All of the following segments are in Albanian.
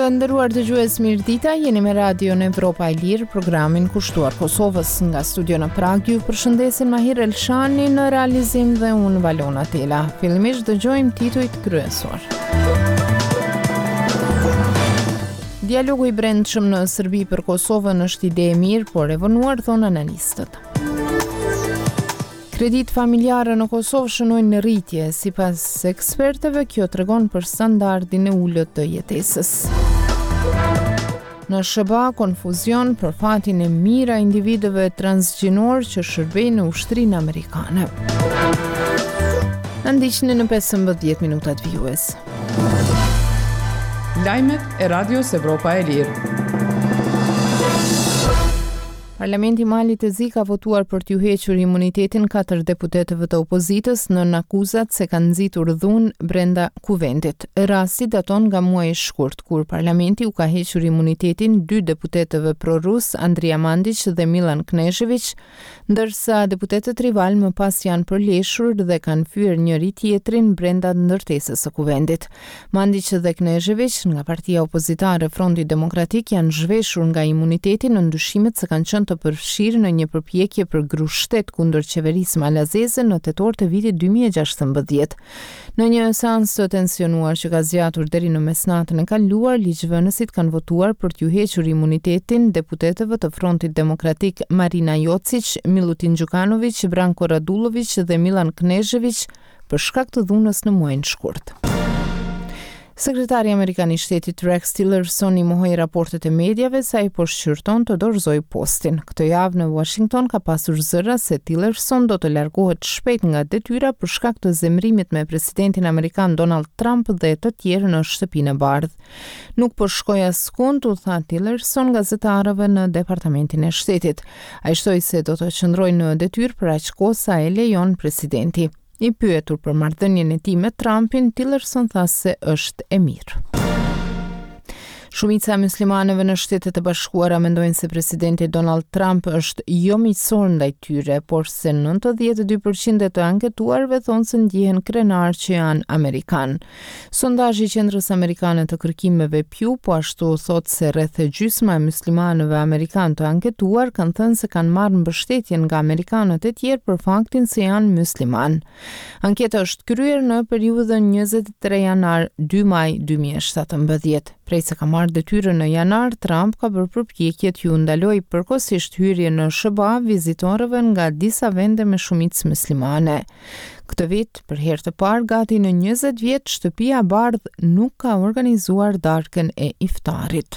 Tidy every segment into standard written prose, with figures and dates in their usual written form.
Të nderuar dëgjues, mirëdita, jeni me Radion Evropa e Lirë, programin kushtuar Kosovës. Nga studio në Prag, ju përshëndesin Mahir Elshani në realizim dhe unë Valona Tela. Fillimisht dëgjojmë titujt kryesor. Dialogu i brendshëm në Serbi për Kosovën është ide e mirë, por e vonuar, thonë analistët. Kredit familjare në Kosovë shënojnë në rritje, sipas ekspertëve kjo tregon për standardin e ulët të jetesës. Në SBA konfuzion për fatin e mirë a individëve transgjinor që shërbejnë në ushtrinë amerikane. Na ndiqni në 15 minutat vijues. Lajmet e Radios Evropa e Lirë. Parlamenti Malit e Zi ka votuar për t'ju hequr imunitetin 4 deputetëve të opozitës në akuzat se kanë nxitur dhunë brenda kuvendit. Rasti daton nga muaji i shkurt, kur parlamenti u ka hequr imunitetin 2 deputetëve prorus, Andrija Mandić dhe Milan Knežević, ndërsa deputetët rival më pas janë përleshur dhe kanë fyer njëri tjetrin brenda ndërtesës së kuvendit. Mandić dhe Knežević nga partia opozitare Fronti Demokratik janë zhveshur nga imuniteti në ndyshimet se kanë qenë të përfshirë në një përpjekje për grushtet kundër qeverisë malazeze në tetor të vitit 2016. Në një seancë të tensionuar që ka zgjatur deri në mesnatën e kaluar, ligjvënësit kanë votuar për t'ju hequr imunitetin deputetëve të Frontit Demokratik Marina Jocić, Milutin Đukanović, Branko Radulović dhe Milan Knežević për shkak të dhunës në muajin shkurt. Sekretari Amerikan i Shtetit Rex Tillerson i mohoi raportet e mediave se ai po shqyrton të dorëzojë postin. Këtë javë në Washington ka pasur zëra se Tillerson do të largohet shpejt nga detyra për shkak të zemrimit me presidentin amerikan Donald Trump dhe të tjerë në Shtëpinë e Bardhë. Nuk po shkoj askund, u tha Tillerson gazetarëve në Departamentin e Shtetit. Ai shtoi se do të qëndrojë në detyrë për aq kohë sa e lejon presidenti. I pyetur për marrëdhënien e tij me Trumpin, Tillerson tha se është e mirë. Shumica e muslimanëve në Shtetet e Bashkuara mendojnë se presidenti Donald Trump është jo miqësor ndaj tyre, por se 92% të anketuarve thonë se ndjehen krenar që janë amerikan. Sondazhi i Qendrës Amerikane të Kërkimeve Pew po ashtu thotë se rreth e gjysma e muslimanëve amerikan të anketuar kanë thënë se kanë marrë mbështetjen nga amerikanët e tjerë për faktin se janë musliman. Anketa është kryer në periudhën 23 janar-2 maj 2017. Prej se ka marrë detyrën në janar, Trump ka bërë përpjekje t'ju ndalojë përkohësisht hyrje në SBA vizitorëve nga disa vende me shumicë muslimane. Këtë vit, për herë të parë gati në 20 vjet, Shtëpia e Bardhë nuk ka organizuar darkën e iftarit.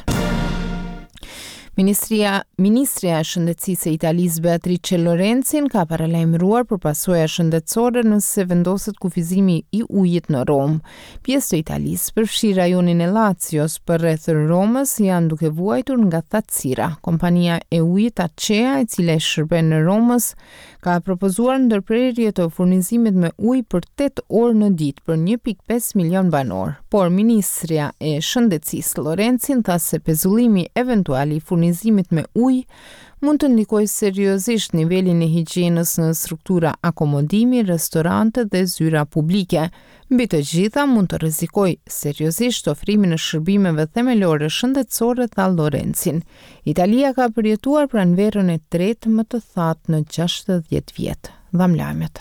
Ministria e Shëndetësisë e Italisë Beatrice Lorenzin ka paralajmëruar për pasoja shëndetësore nëse vendoset kufizimi i ujit në Romë. Pjesë të Italisë, përfshi rajonin e Lazios përreth Romës, janë duke vuajtur nga thatësira. Kompania e ujit Acea, e cila shërben në Romës, ka propozuar ndërprerje të furnizimit me ujë për 8 orë në ditë për 1.5 milion banor. Por Ministria e Shëndetësisë Lorenzin tha se pezullimi eventual i furnizimit me ujë mund të ndikojë seriozisht nivelin e higjienës në struktura akomodimi, restorante dhe zyra publike. Mbi të gjitha mund të rrezikojë seriozisht ofrimin e shërbimeve themelore shëndetësore, tha Lorenzin. Italia ka përjetuar pranverën e tretë më të thatë në 60 vjet. Dham lajmet.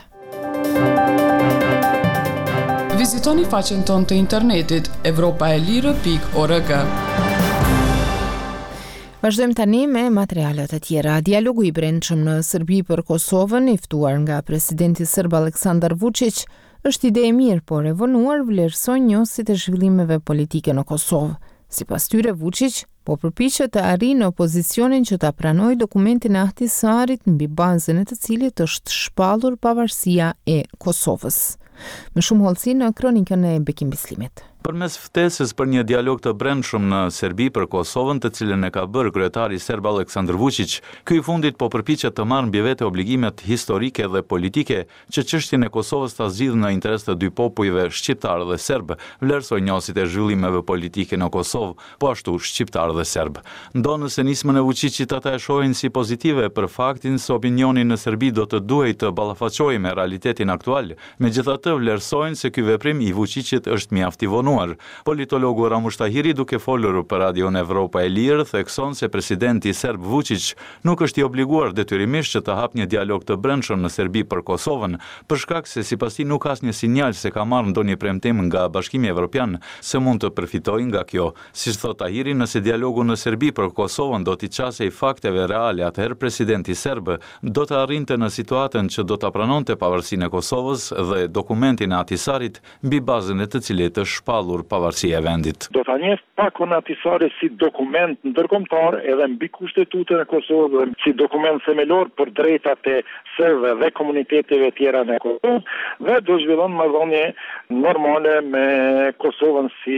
Vizitoni faqen tonë të internetit evropaelire.org. Vazhdojmë tani me materialet e tjera. Dialogu i brendshëm në Serbi për Kosovën, i ftuar nga presidenti serb Aleksandar Vučić, është ide e mirë, por e vonuar vlerëson njësit e zhvillimeve politike në Kosovë. Sipas tyre, Vučić po përpiqet të arrijë opozicionin që ta pranojë dokumentin e Ahtisarit mbi bazën e të cilit është shpallur pavarësia e Kosovës. Më shumë hollësi në kronikën e Bekim Bislimit. Përmes ftesës për një dialog të brendshëm në Serbi për Kosovën, të cilën e ka bërë kryetari serb Aleksandar Vučić, ky i fundit po përpiqet të marrë mbi vete obligimet historike dhe politike që çështjen e Kosovës ta zgjidhë në interes të dy popujve shqiptar dhe serb, vlerësoi njësit e zhvillimeve politike në Kosovë, po ashtu shqiptar dhe serb. Ndonë se nismën e Vučićit ata e shohin si pozitive për faktin se opinioni në Serbi do të duhej të ballafaqojë me realitetin aktual, megjithatë vlerësojnë se ky veprim i Vučićit është mjaft i vonuar imponuar. Politologu Ramush Tahiri, duke folur për Radion Evropa e Lirë, thekson se presidenti serb Vučić nuk është i obliguar detyrimisht që të hap një dialog të brendshëm në Serbi për Kosovën, për shkak se sipas tij nuk ka asnjë sinjal se ka marrë ndonjë premtim nga Bashkimi Evropian se mund të përfitojë nga kjo. Siç thot Tahiri, nëse dialogu në Serbi për Kosovën do t'i qasej fakteve reale, atëherë presidenti serb do të arrinte në situatën që do ta pranonte pavarësinë e Kosovës dhe dokumentin e Ahtisarit, mbi bazën e të cilit është shpallur pavarësia e vendit. Do ta njeh pakon Ahtisarit si dokument ndërkombëtar edhe mbi kushtetutën e Kosovës, si dokument themelor për drejtat e serbëve dhe komuniteteve tjera në Kosovë, dhe do zhvillon marrëdhënie normale me Kosovën si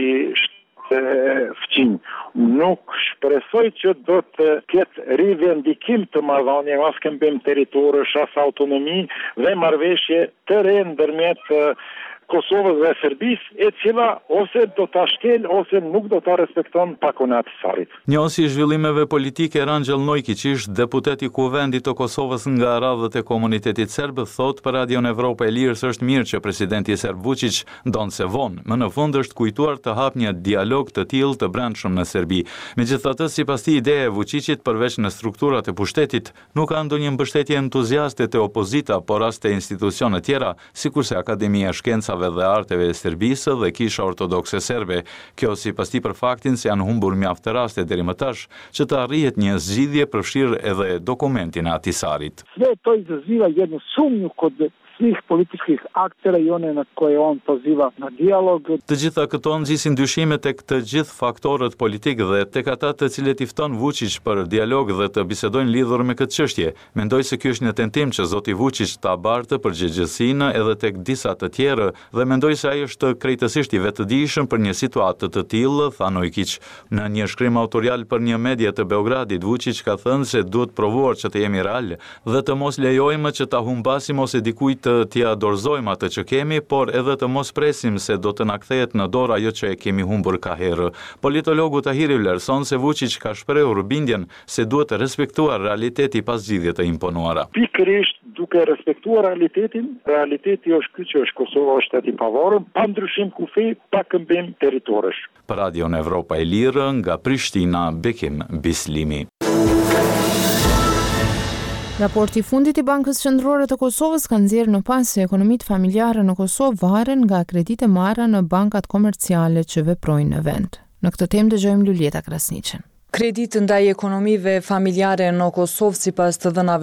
fqinj. Nuk shpresoj që do të ketë rivendikim të marrëdhënieve as këmbim territorësh, as autonomi dhe marrëveshje të re ndërmjet Kosovës dhe Serbisë, e cila ose do ta shkel ose nuk do ta respekton pakon e Ahtisarit. Njësi i zhvillimeve politike Rangjel Nojkić, deputet i Kuvendit të Kosovës nga radhët e komunitetit serb, thot për Radion Evropa e Lirë se është mirë që presidenti serb Vučić donse vonë, më në fund është kujtuar të hap një dialog të tillë të brendshëm në Serbi. Megjithatë, sipas tij, ideja e Vučićit përveç në strukturat e pushtetit nuk ka ndonjë mbështetje entuziaste te opozita, por as te institucione tjera, sikurse Akademia e Shkencave dhe Arteve e Serbisë dhe Kisha Ortodokse Serbe. Kjo sipas tij për faktin se janë humbur mjaft raste deri më tash që të arrihet një zgjidhje përfshirë edhe dokumentin e Ahtisarit. Sve to izaziva jednu sumnju kod svih političkih aktera i one na koje on poziva na dijalog. Të gjitha këto nxisin dyshime tek të gjithë faktorët politik dhe tek ata të cilët i fton Vučić për dialog dhe të bisedojnë lidhur me këtë çështje. Mendoj se ky është një tentim që zoti Vučić ta bartë përgjegjësinë edhe tek disa të tjerë dhe mendoj se ai është krejtësisht i vetëdijshëm për një situatë të tillë, tha Nojkić. Në një shkrim autorial për një media të Beogradit, Vučić ka thënë se duhet provuar që të jemi real dhe të mos lejojmë që ta humbasim ose dikujt të t'ia dorëzojmë atë që kemi, por edhe të mos presim se do të na kthehet në dorë ajo që e kemi humbur ka herë. Politologu Tahiri vlerëson se Vučić ka shprehur bindjen se duhet të respektuar realiteti pas zgjidhjeve të imponuara. Pikërisht duke respektuar realitetin, realiteti është ky që është Kosova është shtet i pavarur, pa ndryshim kufi, pa këmbim territorësh. Për Radion Evropa e Lirë, nga Prishtina, Bekim Bislimi. Raporti fundit i Bankës Qendrore të Kosovës ka nxjerrë në pas se ekonomitë familjare në Kosovë varen nga kredite marra në bankat komerciale që veprojnë në vend. Në këtë temë dëgjojmë Luljeta Krasniqen. Kreditë ndaj ekonomive familjare në Kosovë sipas të dhënave